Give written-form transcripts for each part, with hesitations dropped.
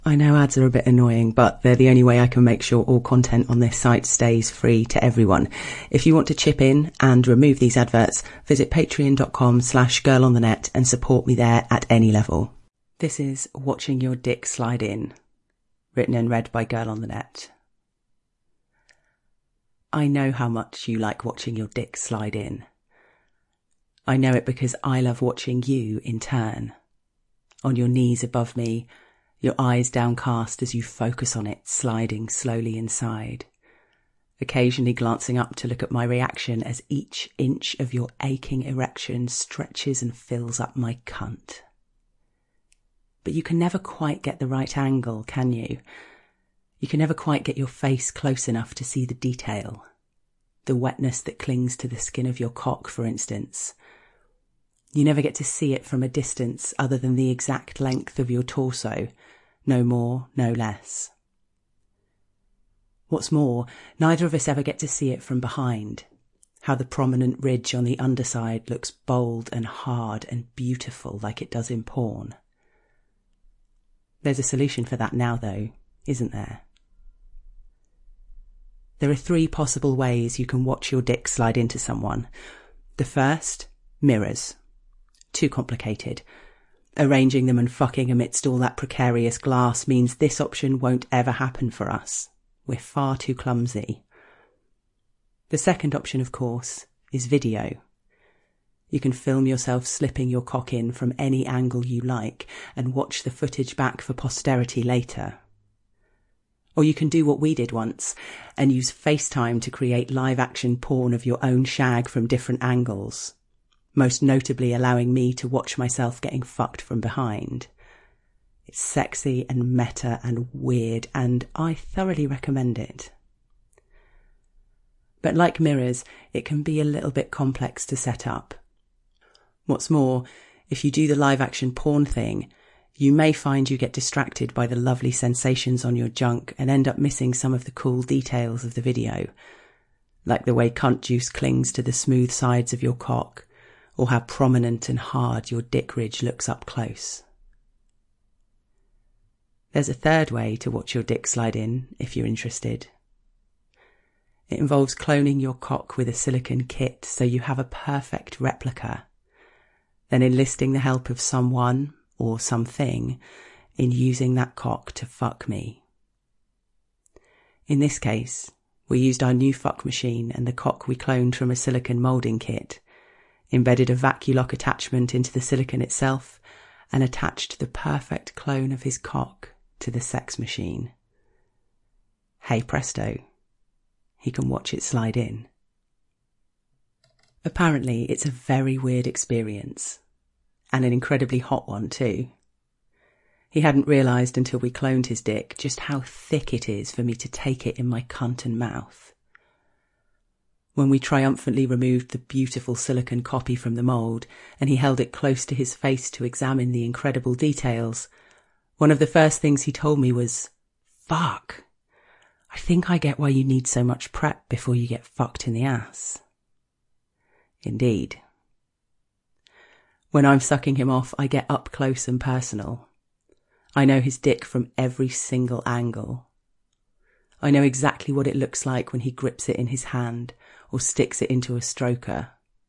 I know ads are a bit annoying, but they're the only way I can make sure all content on this site stays free to everyone. If you want to chip in and remove these adverts, visit patreon.com/girlonthenet and support me there at any level. This is Watching Your Dick Slide In, written and read by Girl on the Net. I know how much you like watching your dick slide in. I know it because I love watching you in turn. On your knees above me, your eyes downcast as you focus on it sliding slowly inside, occasionally glancing up to look at my reaction as each inch of your aching erection stretches and fills up my cunt. But you can never quite get the right angle, can you? You can never quite get your face close enough to see the detail. The wetness that clings to the skin of your cock, for instance. You never get to see it from a distance other than the exact length of your torso, no more, no less. What's more, neither of us ever get to see it from behind, how the prominent ridge on the underside looks bold and hard and beautiful like it does in porn. There's a solution for that now, though, isn't there? There are 3 possible ways you can watch your dick slide into someone. The first, mirrors. Too complicated. Arranging them and fucking amidst all that precarious glass means this option won't ever happen for us. We're far too clumsy. The second option, of course, is video. You can film yourself slipping your cock in from any angle you like and watch the footage back for posterity later. Or you can do what we did once and use FaceTime to create live-action porn of your own shag from different angles, most notably allowing me to watch myself getting fucked from behind. It's sexy and meta and weird, and I thoroughly recommend it. But like mirrors, it can be a little bit complex to set up. What's more, if you do the live-action porn thing, you may find you get distracted by the lovely sensations on your junk and end up missing some of the cool details of the video, like the way cunt juice clings to the smooth sides of your cock, or how prominent and hard your dick ridge looks up close. There's a third way to watch your dick slide in, if you're interested. It involves cloning your cock with a silicone kit so you have a perfect replica, then enlisting the help of someone or something in using that cock to fuck me. In this case, we used our new fuck machine and the cock we cloned from a silicone moulding kit, embedded a vaculock attachment into the silicone itself, and attached the perfect clone of his cock to the sex machine. Hey presto, he can watch it slide in. Apparently, it's a very weird experience, and an incredibly hot one too. He hadn't realised until we cloned his dick just how thick it is for me to take it in my cunt and mouth. When we triumphantly removed the beautiful silicone copy from the mould and he held it close to his face to examine the incredible details, one of the first things he told me was, "Fuck, I think I get why you need so much prep before you get fucked in the ass." Indeed. When I'm sucking him off, I get up close and personal. I know his dick from every single angle. I know exactly what it looks like when he grips it in his hand or sticks it into a stroker.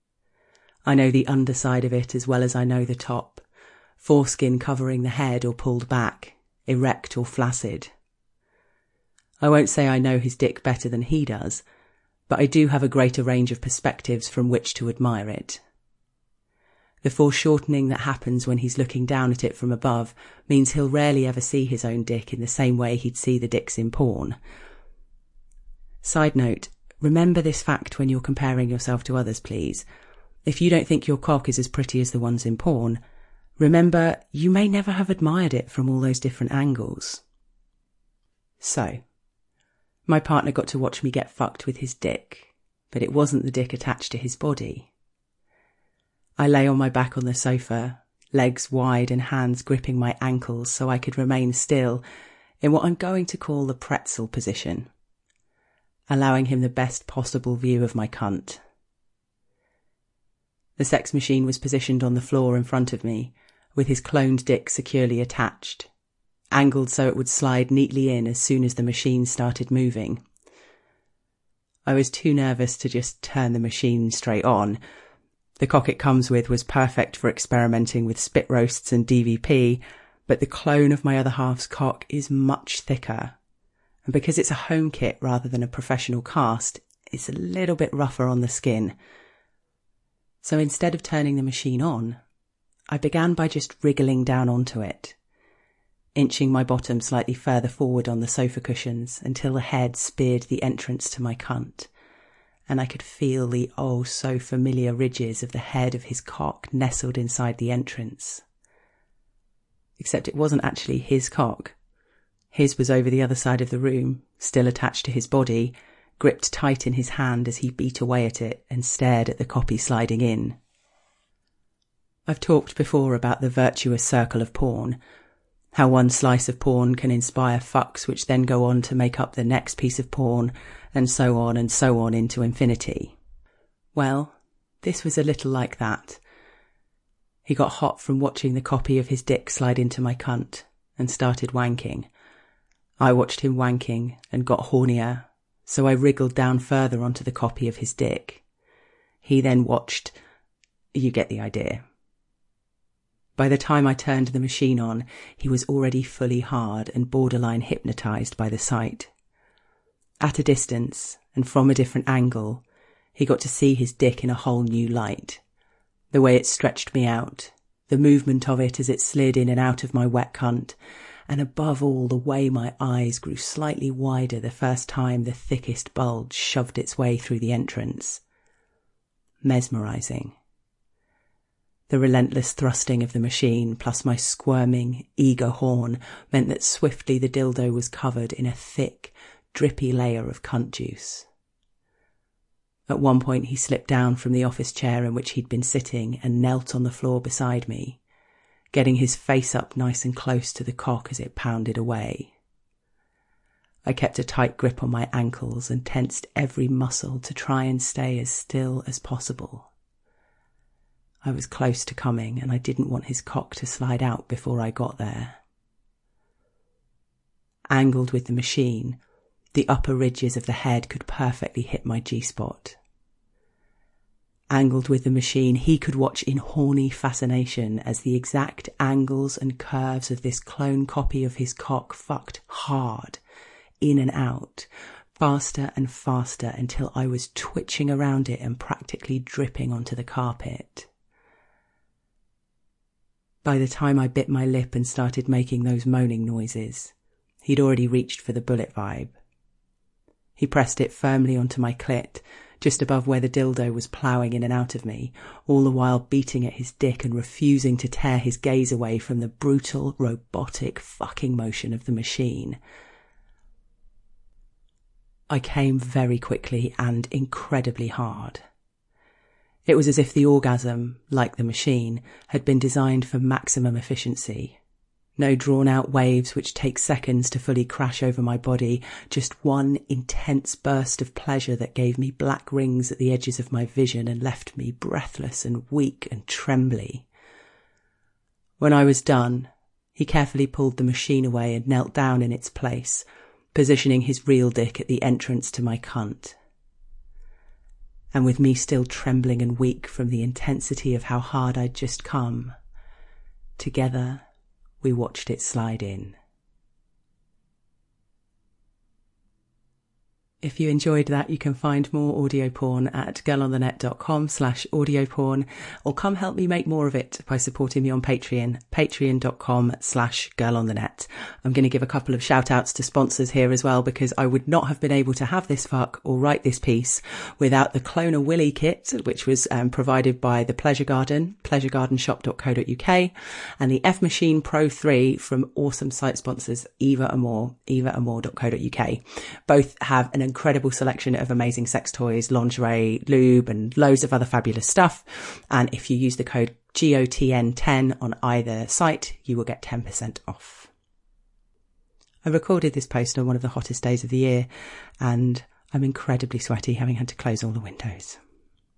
I know the underside of it as well as I know the top, foreskin covering the head or pulled back, erect or flaccid. I won't say I know his dick better than he does, but I do have a greater range of perspectives from which to admire it. The foreshortening that happens when he's looking down at it from above means he'll rarely ever see his own dick in the same way he'd see the dicks in porn. Side note, remember this fact when you're comparing yourself to others, please. If you don't think your cock is as pretty as the ones in porn, remember you may never have admired it from all those different angles. So, my partner got to watch me get fucked with his dick, but it wasn't the dick attached to his body. I lay on my back on the sofa, legs wide and hands gripping my ankles so I could remain still in what I'm going to call the pretzel position, allowing him the best possible view of my cunt. The sex machine was positioned on the floor in front of me, with his cloned dick securely attached, angled so it would slide neatly in as soon as the machine started moving. I was too nervous to just turn the machine straight on. The cock it comes with was perfect for experimenting with spit roasts and DVP, but the clone of my other half's cock is much thicker. And because it's a home kit rather than a professional cast, it's a little bit rougher on the skin. So instead of turning the machine on, I began by just wriggling down onto it, inching my bottom slightly further forward on the sofa cushions until the head speared the entrance to my cunt, and I could feel the oh so familiar ridges of the head of his cock nestled inside the entrance. Except it wasn't actually his cock. His was over the other side of the room, still attached to his body, gripped tight in his hand as he beat away at it and stared at the copy sliding in. I've talked before about the virtuous circle of porn, how one slice of porn can inspire fucks which then go on to make up the next piece of porn, and so on into infinity. Well, this was a little like that. He got hot from watching the copy of his dick slide into my cunt and started wanking. I watched him wanking and got hornier, so I wriggled down further onto the copy of his dick. He then watched. You get the idea. By the time I turned the machine on, he was already fully hard and borderline hypnotised by the sight. At a distance, and from a different angle, he got to see his dick in a whole new light. The way it stretched me out, the movement of it as it slid in and out of my wet cunt, and above all the way my eyes grew slightly wider the first time the thickest bulge shoved its way through the entrance. Mesmerising. The relentless thrusting of the machine plus my squirming, eager horn meant that swiftly the dildo was covered in a thick, drippy layer of cunt juice. At one point he slipped down from the office chair in which he'd been sitting and knelt on the floor beside me, getting his face up nice and close to the cock as it pounded away. I kept a tight grip on my ankles and tensed every muscle to try and stay as still as possible. I was close to coming and I didn't want his cock to slide out before I got there. Angled with the machine, the upper ridges of the head could perfectly hit my G-spot. Angled with the machine, he could watch in horny fascination as the exact angles and curves of this clone copy of his cock fucked hard, in and out, faster and faster until I was twitching around it and practically dripping onto the carpet. By the time I bit my lip and started making those moaning noises, he'd already reached for the bullet vibe. He pressed it firmly onto my clit, just above where the dildo was ploughing in and out of me, all the while beating at his dick and refusing to tear his gaze away from the brutal, robotic fucking motion of the machine. I came very quickly and incredibly hard. It was as if the orgasm, like the machine, had been designed for maximum efficiency. No drawn-out waves which take seconds to fully crash over my body, just one intense burst of pleasure that gave me black rings at the edges of my vision and left me breathless and weak and trembly. When I was done, he carefully pulled the machine away and knelt down in its place, positioning his real dick at the entrance to my cunt. And with me still trembling and weak from the intensity of how hard I'd just come, together we watched it slide in. If you enjoyed that, you can find more audio porn at girlonthenet.com/audioporn, or come help me make more of it by supporting me on Patreon, patreon.com/girlonthenet. I'm going to give a couple of shout outs to sponsors here as well, because I would not have been able to have this fuck or write this piece without the Cloner Willy kit, which was provided by the Pleasure Garden, pleasuregardenshop.co.uk, and the F Machine Pro 3 from awesome site sponsors Eva Amore, evaamore.co.uk. Both have an incredible selection of amazing sex toys, lingerie, lube, and loads of other fabulous stuff. And if you use the code GOTN10 on either site, you will get 10% off. I recorded this post on one of the hottest days of the year, and I'm incredibly sweaty, having had to close all the windows.